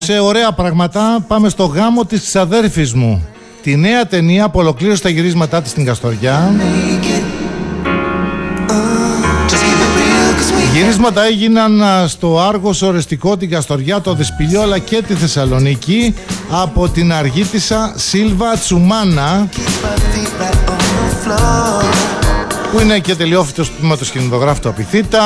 Σε ωραία πράγματα πάμε στο γάμο της ξαδέρφης μου. Τη νέα ταινία που ολοκλήρωσε τα γυρίσματά της στην Καστοριά. Γυρίσματα έγιναν στο Άργος, Ορεστικό, την Καστοριά, το Δεσπηλιό αλλά και τη Θεσσαλονίκη από την αργήτισσα Σίλβα Τσουμάνα, που είναι και τελειόφυτος τμήματος κινηματογράφου του Απιθύτα,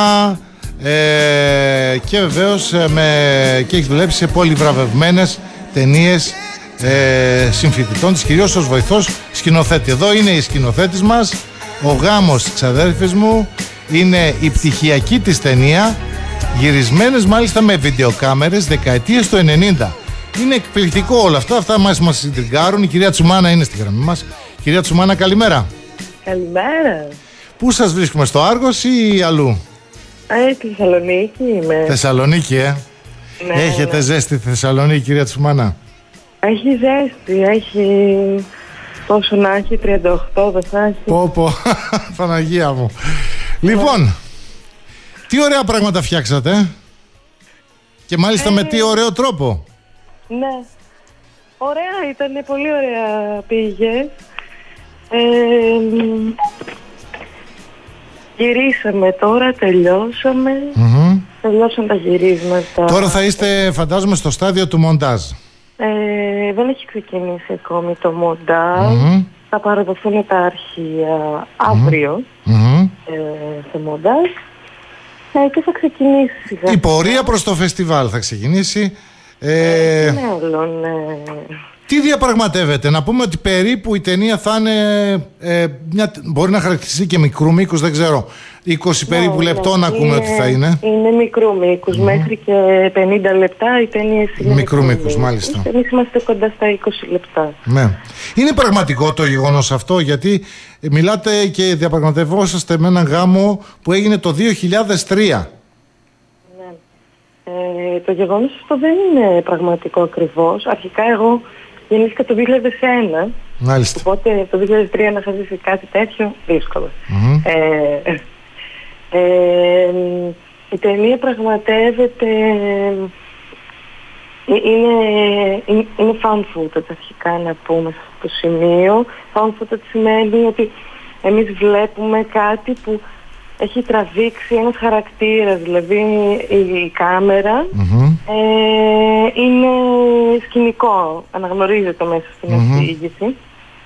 και βεβαίως και έχει δουλέψει σε πολύ βραβευμένες ταινίες συμφοιτητών της, κυρίως ως βοηθός σκηνοθέτη. Εδώ είναι η σκηνοθέτης μας. Ο γάμος της ξαδέρφης μου είναι η πτυχιακή της ταινία, γυρισμένες μάλιστα με βιντεοκάμερες δεκαετίες του 90. Είναι εκπληκτικό όλα αυτά. Αυτά μας συντριγκάρουν. Η κυρία Τσουμάνα είναι στη γραμμή μας. Κυρία Τσουμάνα, καλημέρα. Καλημέρα. Πού σας βρίσκουμε, στο Άργος ή αλλού? Στη Θεσσαλονίκη είμαι. Θεσσαλονίκη, Ναι, έχετε ζέστη στη Θεσσαλονίκη, κυρία Τσουμάνα? Έχει ζέστη, έχει πόσο να έχει, 38 δεν θα έχει. Πω, Παναγία μου. Λοιπόν, τι ωραία πράγματα φτιάξατε. Και μάλιστα με τι ωραίο τρόπο. Ναι, ωραία ήταν, πολύ ωραία πήγε. Γυρίσαμε τώρα, τελειώσαμε. Τελειώσαν τα γυρίσματα. Τώρα θα είστε, φαντάζομαι, στο στάδιο του μοντάζ. Δεν έχει ξεκινήσει ακόμη το μοντάζ. Θα παραδοθούν τα αρχεία αύριο σε μοντάζ και θα ξεκινήσει σιγά. Η πορεία προς το φεστιβάλ θα ξεκινήσει. Τι διαπραγματεύετε? Να πούμε ότι περίπου η ταινία θα είναι μπορεί να χαρακτηριστεί και μικρού μήκους, δεν ξέρω, 20 περίπου λεπτών ακούμε ότι θα είναι. Είναι μικρού μήκους, μέχρι και 50 λεπτά οι ταινίες είναι μικρού μήκους, μάλιστα. Εμείς είμαστε κοντά στα 20 λεπτά. Ναι. Είναι πραγματικό το γεγονός αυτό? Γιατί μιλάτε και διαπραγματευόσαστε με έναν γάμο που έγινε το 2003. Το γεγονός αυτό δεν είναι πραγματικό ακριβώς. Αρχικά εγώ γεννήθηκα το 2001. Μάλιστα. Οπότε το 2003 να ζήσει κάτι τέτοιο δύσκολο. Η ταινία πραγματεύεται, είναι found footage αρχικά, να πούμε σε αυτό το σημείο. Found footage σημαίνει ότι εμείς βλέπουμε κάτι που έχει τραβήξει ένας χαρακτήρας, δηλαδή η κάμερα είναι σκηνικό, αναγνωρίζεται μέσα στην αφήγηση.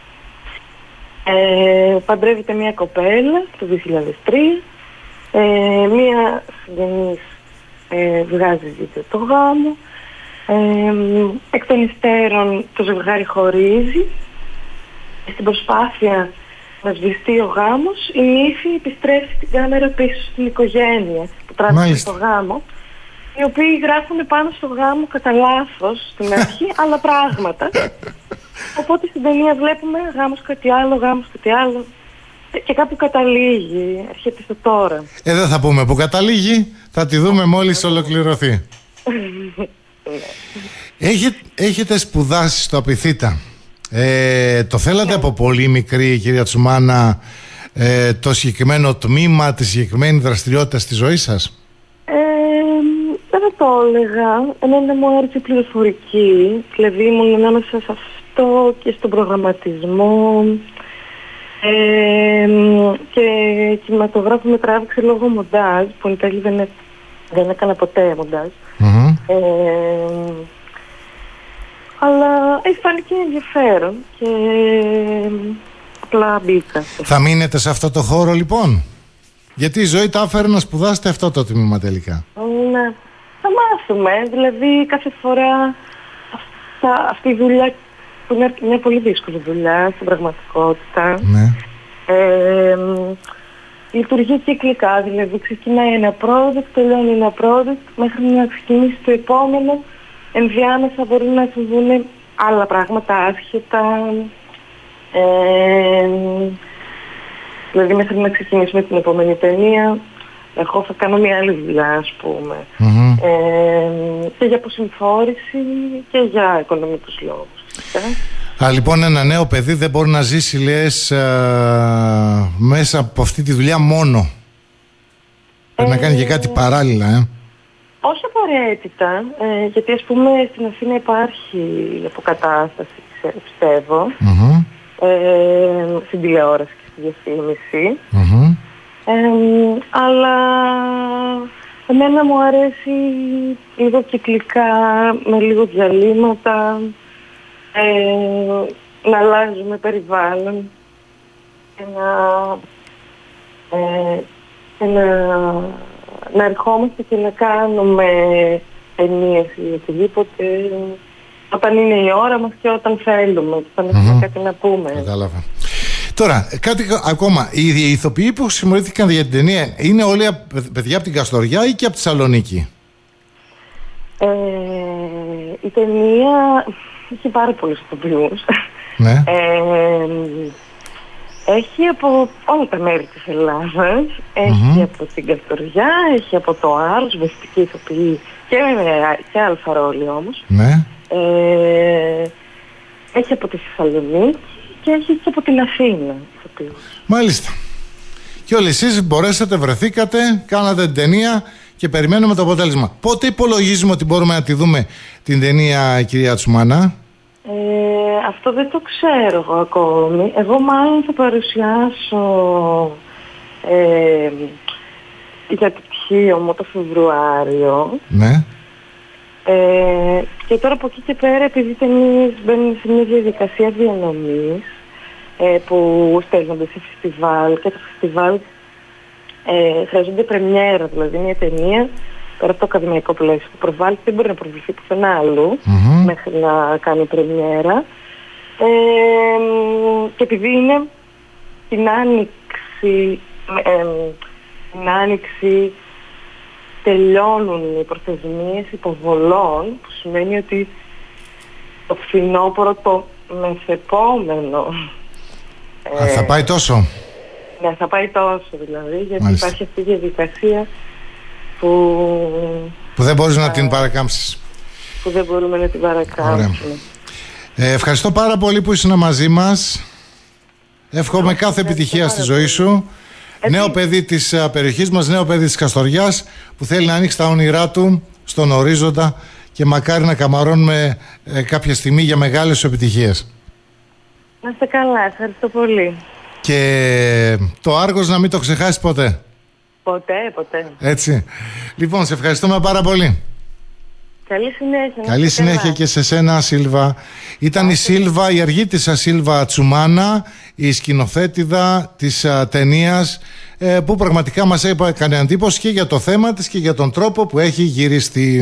Παντρεύεται μια κοπέλα το 2003, μια συγγενής βγάζει βίντεο το γάμο, εκ των υστέρων το ζευγάρι χωρίζει. Στην προσπάθεια να σβηστεί ο γάμος, η νύφη επιστρέφει την κάμερα πίσω στην οικογένεια που τράβηξε το γάμο, οι οποίοι γράφουν πάνω στο γάμο κατά λάθος στην αρχή άλλα πράγματα. Οπότε στην ταινία βλέπουμε γάμος κάτι άλλο, γάμος κάτι άλλο, και κάπου καταλήγει, έρχεται στο τώρα. Δεν θα πούμε που καταλήγει, θα τη δούμε μόλις ολοκληρωθεί. Έχετε σπουδάσει στο Απιθύτα. Το θέλατε από πολύ μικρή, κυρία Τσουμάνα, το συγκεκριμένο τμήμα, τη συγκεκριμένη δραστηριότητα στη ζωή σας? Δεν το έλεγα. Εμένα μου άρεσε η πληροφορική. Δηλαδή ήμουν ανάμεσα σε αυτό και στον προγραμματισμό. Και κινηματογράφο με τράβηξε λόγω μοντάζ, που εν τέλει δεν έκανα ποτέ μοντάζ. Αλλά φάνηκε ενδιαφέρον και απλά μπήκα. Θα μείνετε σε αυτό το χώρο λοιπόν? Γιατί η ζωή τα άφερε να σπουδάσετε αυτό το τμήμα τελικά. Ναι, θα μάθουμε. Δηλαδή κάθε φορά αυτή η δουλειά, που είναι μια πολύ δύσκολη δουλειά στην πραγματικότητα, λειτουργεί κυκλικά. Δηλαδή ξεκινάει ένα project, τελειώνει ένα project, μέχρι να ξεκινήσει το επόμενο. Ενδιάμεσα μπορεί να συμβούν άλλα πράγματα άσχετα. Δηλαδή μέχρι να ξεκινήσουμε την επόμενη ταινία, εγώ θα κάνω μια άλλη δουλειά, ας πούμε. Και για αποσυμφόρηση και για οικονομικούς λόγους. Λοιπόν, ένα νέο παιδί δεν μπορεί να ζήσει, λες, μέσα από αυτή τη δουλειά μόνο. Πρέπει να κάνει και κάτι παράλληλα, Όχι απαραίτητα, γιατί ας πούμε στην Αθήνα υπάρχει αποκατάσταση, πιστεύω, στην τηλεόραση και στη διαφήμιση. Αλλά εμένα μου αρέσει λίγο κυκλικά, με λίγο διαλύματα, να αλλάζουμε περιβάλλον και να ερχόμαστε και να κάνουμε ταινίες ή οτιδήποτε όταν είναι η ώρα μας και όταν θέλουμε, όταν έχουμε κάτι να πούμε. Κατάλαβα. Τώρα, κάτι ακόμα. Οι ηθοποιοί που χρησιμοποιήθηκαν για την ταινία είναι όλοι παιδιά από την Καστοριά ή και από τη Θεσσαλονίκη? Η ταινία έχει πάρα πολλούς ηθοποιούς. Ναι. Έχει από όλα τα μέρη της Ελλάδας. Έχει από την Καστοριά, έχει από το Άρος, βεστική ηθοποιή και αλφα ρόλοι όμως. Ναι. Έχει από τη Θεσσαλονίκη και έχει και από την Αθήνα. Μάλιστα. Και όλοι εσείς μπορέσατε, βρεθήκατε, κάνατε την ταινία και περιμένουμε το αποτέλεσμα. Πότε υπολογίζουμε ότι μπορούμε να τη δούμε την ταινία, κυρία Τσουμάνα? Αυτό δεν το ξέρω εγώ ακόμη. Εγώ μάλλον θα παρουσιάσω για το πτυχίο μου το Φεβρουάριο. Ναι. Και τώρα από εκεί και πέρα, επειδή οι ταινίες μπαίνουν σε μια διαδικασία διανομής, που στέλνονται σε φεστιβάλ, και τα φεστιβάλ χρειάζονται πρεμιέρα, δηλαδή μια ταινία πέρα από το ακαδημαϊκό πλαίσιο που προβάλλεται δεν μπορεί να προβληθεί πουθενά αλλού μέχρι να κάνει πρεμιέρα. Και επειδή είναι την Άνοιξη τελειώνουν οι προθεσμίες υποβολών, που σημαίνει ότι το φθινόπωρο το μεθεπόμενο θα πάει τόσο? Ναι, θα πάει τόσο δηλαδή, γιατί υπάρχει αυτή η διαδικασία που δεν μπορείς να την παρακάμψεις. Που δεν μπορούμε να την παρακάμψουμε. Ευχαριστώ πάρα πολύ που ήσουν μαζί μας. Εύχομαι κάθε επιτυχία στη ζωή σου. Νέο παιδί της περιοχής μας, νέο παιδί της Καστοριάς, που θέλει να ανοίξει τα όνειρά του στον ορίζοντα και μακάρι να καμαρώνουμε κάποια στιγμή για μεγάλες επιτυχίες. Να είστε καλά, ευχαριστώ πολύ. Και το Άργος να μην το ξεχάσεις ποτέ. Ποτέ. Έτσι. Λοιπόν, σε ευχαριστούμε πάρα πολύ. Καλή συνέχεια. Καλή συνέχεια και σε σένα, Σίλβα. Ήταν η Σίλβα, η αργήτισσα Σίλβα Τσουμάνα, η σκηνοθέτηδα της ταινίας, που πραγματικά μας έκανε εντύπωση και για το θέμα της και για τον τρόπο που έχει γυριστεί.